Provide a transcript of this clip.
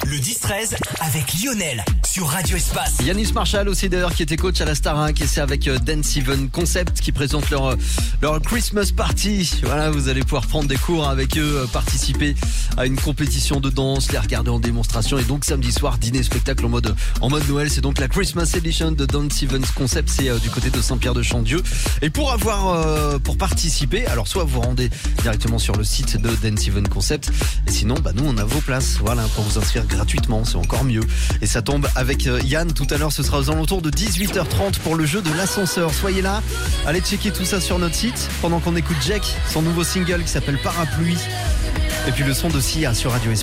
Le 10-13 avec Lionel sur Radio Espace. Yanis Marshall aussi d'ailleurs qui était coach à la Starac et c'est avec Dance Even Concept qui présente leur Christmas Party. Voilà, vous allez pouvoir prendre des cours avec eux, participer à une compétition de danse, les regarder en démonstration et donc samedi soir dîner spectacle en mode Noël. C'est donc la Christmas Edition de Dance Even Concept, c'est du côté de Saint-Pierre-de-Chandieu. Et pour participer, alors soit vous rendez directement sur le site de Dance Even Concept et sinon nous on a vos places, voilà, pour vous inscrire gratuitement, c'est encore mieux. Et ça tombe avec Yann tout à l'heure, ce sera aux alentours de 18h30 pour le jeu de l'ascenseur. Soyez là, allez checker tout ça sur notre site pendant qu'on écoute Jack, son nouveau single qui s'appelle Parapluie. Et puis le son de Sia sur Radio Espace.